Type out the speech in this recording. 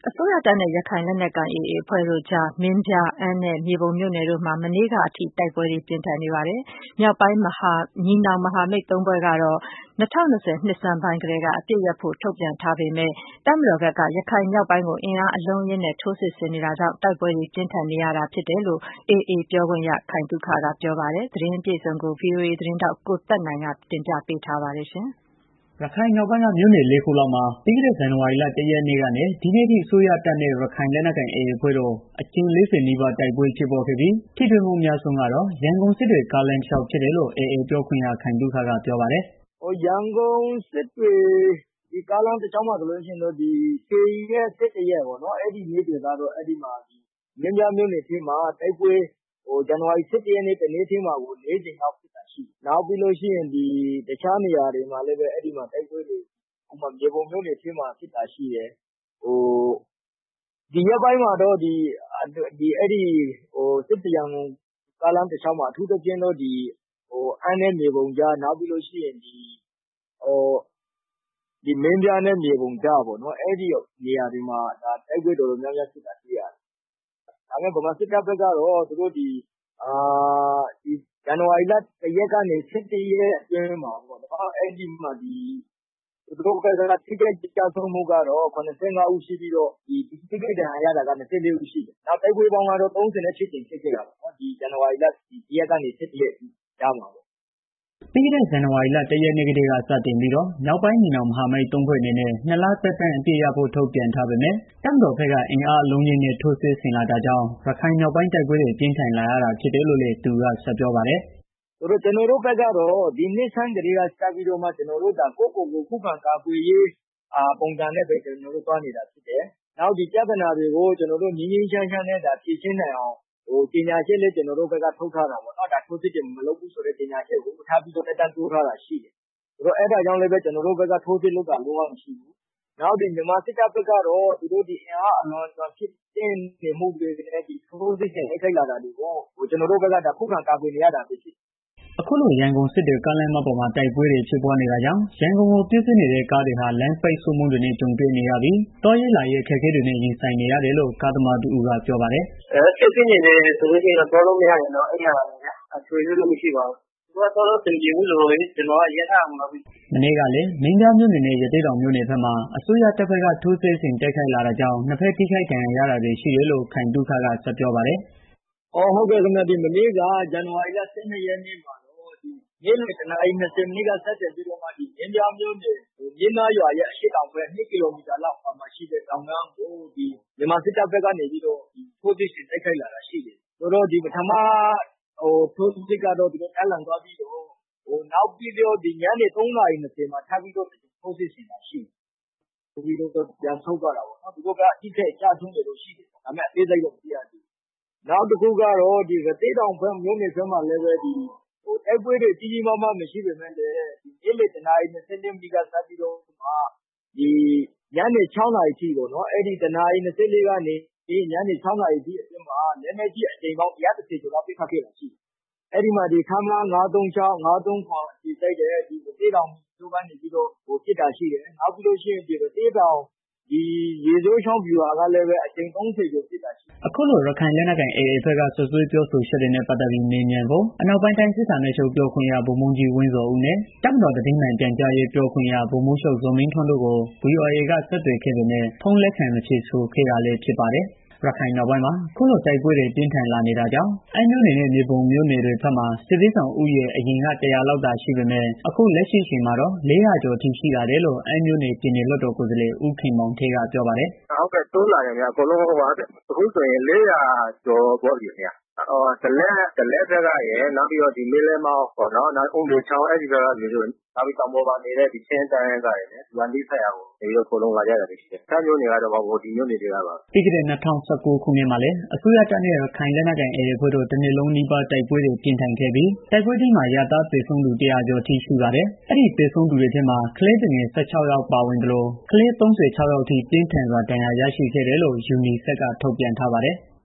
အစိုးရတပ်နဲ့ရခိုင်လက်နက်ကိုင် AA အဖွဲ့တို့ကြား မင်းပြား၊ အမ်းနဲ့ မြေပုံမြို့နယ်တို့မှာ မနေ့ကအထိ တိုက်ပွဲတွေ ပြင်းထန်နေပါတယ်။ မြောက်ပိုင်းညီနောင်မဟာမိတ် ၃ ဖွဲ့ကတော့ 2020 နှစ်ဆန်းပိုင်းကတည်းက အပစ်ရပ်ဖို့ ထုတ်ပြန်ထားပေမဲ့ တပ်မတော်ဘက်က ရခိုင်မြောက်ပိုင်းကို အင်အားအလုံးအရင်းနဲ့ ထိုးစစ်ဆင်နေတာကြောင့် တိုက်ပွဲတွေ ပြင်းထန်နေရတာဖြစ်တယ်လို့ AA ပြောခွင့်ရ ခိုင်သုခက ပြောပါတယ်။ သတင်းအပြည့်အစုံကို ဗွီအိုအေသတင်းထောက် ကိုသက်နိုင်က တင်ပြပေးထားပါတယ်။ရခိုင်မြောက်ပိုင်းက မြို့နယ် ၄ ခုလောက်မှာ ပြီးခဲ့တဲ့ ဇန်နဝါရီလ ၁ ရက်နေ့ကနေ ဒီနေ့အထိ အစိုးရတပ်နဲ့ ရခိုင်လက်နက်ကိုင် AA အဖွဲ့တို့ အကြိမ် ၄၀ နီးပါး တိုက်ပွဲဖြစ်ပွားခဲ့ပြီး ထိတွေ့မှုအများဆုံးကတော့ ရန်ကုန်-စစ်တွေ ကားလမ်းတလျှောက်ဖြစ်တယ်လို့ AA ပြောခွင့်ရ ခိုင်သုခက ပြောပါတယ်။ “ရန်ကုန်-စစ်တွေ ကားလမ်းတလျှောက်မှာဆိုလို့ရှိရင်တော့ KA ရဲ့ စစ်တရက်ပေါ့နော်။ အဲ့ဒီနေ့တွေကတော့ အဲ့ဒီမှာ မင်းပြားမြို့နယ်ထဲမှာ တိုက်ပွဲ ဇန်နဝါရီ ၁၁ ရက်နေ့ တနေ့ထဲမှာကို ၄ ကြိမ်လောက်ဖြစ်တာရှိတယ်။ နောက်ပြီးလို့ရှိရင် တခြားနေရာတွေမှာလည်း အဲ့ဒီမှာ တိုက်ပွဲတွေ ဥပမာ မြေပုံမြို့နယ်ထဲမှာ ဖြစ်တာရှိတယ်။ ဒီရက်ပိုင်းမှာတော့ အဲ့ဒီစစ်တွေ ရန်ကုန်ကားလမ်းတလျှောက်မှာ အထူးသဖြင့်တော့ အမ်းနဲ့ မြေပုံကြား နောက်ပြီးလို့ရှိရင် မင်းပြားနဲ့ မြေပုံကြားပေါ့နော်။ အဲ့ဒီနေရာတွေမှာ တိုက်ပွဲတော်တော်များများဖြစ်တာတွေ့ရတယ်။ ဒါပေမဲ့ ဗမာစစ်တပ်ဘက်ကတော့ သူတို့ ဇန်နဝါရီလ ၁ ရက်ကနေ ၁၁ ရက်အတွင်းမှာပေါ့နော်။ အဲ့ဒီမှာ သူတို့ဘက်က ထိခိုက်ကျဆုံးမှုကတော့ ၇၅ ဦးရှိပြီးတော့ ထိခိုက်ဒဏ်ရာရတာက ၂၄ ဦးရှိတယ်။ နောက်တိုက်ပွဲပေါင်းကတော့ ၃၈ ကြိမ်ဖြစ်ခဲ့တာပေါ့နော်။ ဇန်နဝါရီလ ၁ ရက်ကနေ ၁၁ ရက်ကြားမှာပေါ့။ ” ပြီးခဲ့တဲ့ ဇန်နဝါရီလ ၁ ရက်နေ့ကတည်းက စတင်ပြီးတော့ မြောက်ပိုင်းညီနောင်မဟာမိတ် ၃ ဖွဲ့အနေနဲ့ ၂ လ သက်တမ်း အပစ်ရပ်ဖို့ ထုတ်ပြန်ထားပေမဲ့ တပ်မတော်ဘက်က အင်အားအလုံးအရင်းနဲ့ ထိုးစစ်ဆင်လာတာကြောင့် ရခိုင်မြောက်ပိုင်း တိုက်ပွဲတွေ ပြင်းထန်လာရတာဖြစ်တယ်လို့လည်း သူက ဆက်ပြောပါတယ်။ “ကျနော်တို့ဘက်ကတော့ ဒီနှစ်ဆန်းကတည်းက စပြီးတော့မှ ကျနော်တို့ ကိုယ့်ကိုယ်ကို ခုခံကာကွယ်ရေး ပုံစံနဲ့ပဲ ကျနော်တို့ သွားနေတာဖြစ်တယ်။ နောက်ဒီပြဿနာတွေကို ကျနော်တို့ ငြိမ်းငြိမ်းချမ်းချမ်းနဲ့ ဖြေရှင်းနိုင်အောင် ကြေညာချက်လည်း ကျနော်တို့ဘက်က ထုတ်ထားတာပေါ့နော်။ ထိုးစစ်တွေ မလုပ်ဘူးဆိုတဲ့ ကြေညာချက်ကို ထပ်ပြီးတော့ သက်တမ်းတိုးထားတာရှိတယ်။ အဲ့ဒါကြောင့်လည်း ကျနော်တို့ဘက်က ထိုးစစ်လုပ်တာ လုံးဝမရှိဘူး။ နောက်မြန်မာစစ်တပ်ဘက်ကတော့ သူတို့ အင်အားအလွန်အကျွံဖြည့်နေမှုတွေနဲ့ ထိုးစစ်ဆင်တိုက်ခိုက်လာတာတွေကို ကျနော်တို့ဘက်က ခုခံကာကွယ်နေရတာပဲဖြစ်တယ်။ ” အခုလို ရန်ကုန်-စစ်တွေ ကားလမ်းမပေါ်မှာ တိုက်ပွဲတွေ ဖြစ်ပွားနေတာကြောင့် ရန်ကုန်ကို ပြေးဆွဲနေတဲ့ ကားတွေဟာ လမ်းပိတ်ဆို့မှုတွေနဲ့ ကြုံတွေ့နေရပြီး သွားရေးလာရေး အခက်အခဲတွေနဲ့ ရင်ဆိုင်နေရတယ်လို့ ကားသမားတဦးက ပြောပါတယ်။ “အခက်အခဲအနေနဲ့ဆိုလို့ရှိရင် သွားလို့မရရင်တော့ အိပ်ရတာပေါ့ဗျာ။ ထွေအုပ်လည်းမရှိပါဘူး။ သွားလို့အဆင်မပြေဘူးဆိုတော့လေ ကျနော်က ရပ်ထားရမှာပဲ။ ” မနေ့ကလည်း မင်းပြားမြို့နယ်နဲ့ ရသေ့တောင်မြို့နယ်ဘက်မှာ အစိုးရတပ်ဘက်က ထိုးစစ်ဆင်တိုက်ခိုက်လာတာကြောင့် နှစ်ဘက် ထိခိုက်ဒဏ်ရာရတာတွေ ရှိတယ်လို့ ခိုင်သုခက ဆက်ပြောပါတယ်။ “ဟုတ်ကဲ့ခင်ဗျ။ မနေ့က ဇန်နဝါရီလ ၁၂ ရက်နေ့မှာတော့ နေ့လယ် ၁ နာရီ ၂၀ မိနစ်က စတင်ပြီးတော့မှ မင်းပြားမြို့နယ် မြင်းသားရွာရဲ့ အရှေ့တောင်ဘက် ၂ ကီလိုမီတာလောက်အကွာမှာရှိတဲ့ တောင်တန်းကို မြန်မာစစ်တပ်ဘက်ကနေပြီးတော့ ထိုးစစ်ဆင်တိုက်ခိုက်လာတာရှိတယ်။ ပထမထိုးစစ်ကတော့ သူတို့ ထပ်လန်သွားပြီးတော့ နောက်ပြီးတော့ ညနေ ၃ နာရီ ၂၀ မှာ ထပ်ပြီးတော့ ထိုးစစ်ဆင်တာရှိတယ်။ ထိုးပြီးတော့ ပြန်ဆုတ်သွားတာပေါ့နော်။ သူတို့ဘက်က အထိအခိုက်အကျအဆုံးတွေတော့ ရှိတယ်။ ဒါပေမဲ့ အသေးစိတ်တော့ မသိရသေးဘူး။ နောက်တစ်ခုကတော့ ရသေ့တောင်မြို့နယ်ဘက်မှာလည်း တိုက်ပွဲတွေ ကြီးကြီးမားမားမရှိပေမဲ့လည်း နေ့လယ် ၁ နာရီ ၂၂ မိနစ်က စပြီးတော့မှ ညနေ ၆ နာရီအထိပေါ့နော် အဲ့ဒီ ၁ နာရီ ၂၄ ကနေ ညနေ ၆ နာရီအထိအတွင်းမှာ လက်နက်ကြီးအကြိမ်ပေါင်း ၁၁၀ ကျော်လောက် ပစ်ခတ်ခဲ့တာရှိတယ်။ အဲ့ဒီမှာ ခမရ ၅၃၆၊ ၅၃၇ အခြေစိုက်တဲ့ ရသေ့တောင်မြို့ကနေပြီးတော့ ပစ်တာရှိတယ်။ နောက်ပြီးလို့ရှိရင် ရသေ့တောင် ရေစိုးချောင်းဗျူဟာကလည်း အကြိမ် ၃၀ ကျော်ပစ်တာရှိတယ်။ ” အခုလို ရခိုင်လက်နက်ကိုင် AA ဘက်က စွပ်စွဲပြောဆိုချက်တွေနဲ့ ပတ်သတ်ပြီး မေးမြန်းဖို့ အနောက်ပိုင်းတိုင်းစစ်ဌာနချုပ် ပြောခွင့်ရ ဗိုလ်မှူးကြီး ဝင်းဇော်ဦးနဲ့ တပ်မတော် သတင်းမှန်ပြန်ကြားရေး ပြောခွင့်ရ ဗိုလ်မှူးချုပ် ဇော်မင်းထွန်းတို့ကို ဗွီအိုအေက ဆက်သွယ်ခဲ့ပေမဲ့ ဖုန်းလက်ခံ ဖြေဆိုခဲ့တာလည်း ဖြစ်ပါတယ်။ ရခိုင်မြောက်ပိုင်းမှာ အခုလို တိုက်ပွဲတွေ ပြင်းထန်လာနေတာကြောင့် အမ်းမြို့နယ်နဲ့ မြေပုံမြို့နယ်တွေဘက်မှာ စစ်ဘေးရှောင်ဦးရေ အရင်က ၁၀၀ လောက်သာရှိပေမဲ့ အခုလက်ရှိအချိန်မှာတော့ ၄၀၀ ကျော်အထိ ရှိလာတယ်လို့ အမ်းမြို့နယ် ပြည်နယ်လွှတ်တော်ကိုယ်စားလှယ် ဦးခင်မောင်ဌေးက ပြောပါတယ်။ “တိုးလာတယ်ခင်ဗျာ။ အခုဆိုရင် ၄၀၀ ကျော်သွားပြီခင်ဗျာ။ ဒလက်ဘက်ကရယ် နောက်ပြီးတော့ မင်းလက်မောင်း၊ အုန်းတချောင်း အဲဒီဘက်ကလူတွေ နောက်ပြီး တောင်ပေါ်မှာနေတဲ့ ချင်းတိုင်းရင်းသားတွေ ရွာနီးစပ်ရာကို ခိုလုံလာကြတာတွေရှိတယ်။ တခြားမြို့နယ်ကတော့ မဟုတ်ဘူး ဒီမြို့နယ်တွေကပါပဲ။ ” ပြီးခဲ့တဲ့ ၂၀၁၉ ခုနှစ်မှာလည်း အစိုးရတပ်နဲ့ ရခိုင်လက်နက်ကိုင် AA အဖွဲ့တို့ တနှစ်လုံးနီးပါး တိုက်ပွဲတွေ ပြင်းထန်ခဲ့ပြီး တိုက်ပွဲအတွင်းမှာ အရပ်သားသေဆုံးသူ ၁၀၀ ကျော်အထိ ရှိပါတယ်။ အဲဒီသေဆုံးသူတွေထဲမှာ ကလေးသူငယ် ၁၆ ယောက် ပါဝင်သလို ကလေး ၃၆ ယောက်အထိ ပြင်းထန်စွာ ဒဏ်ရာရရှိခဲ့တယ်လို့ UNICEF က ထုတ်ပြန်ထားပါတယ်။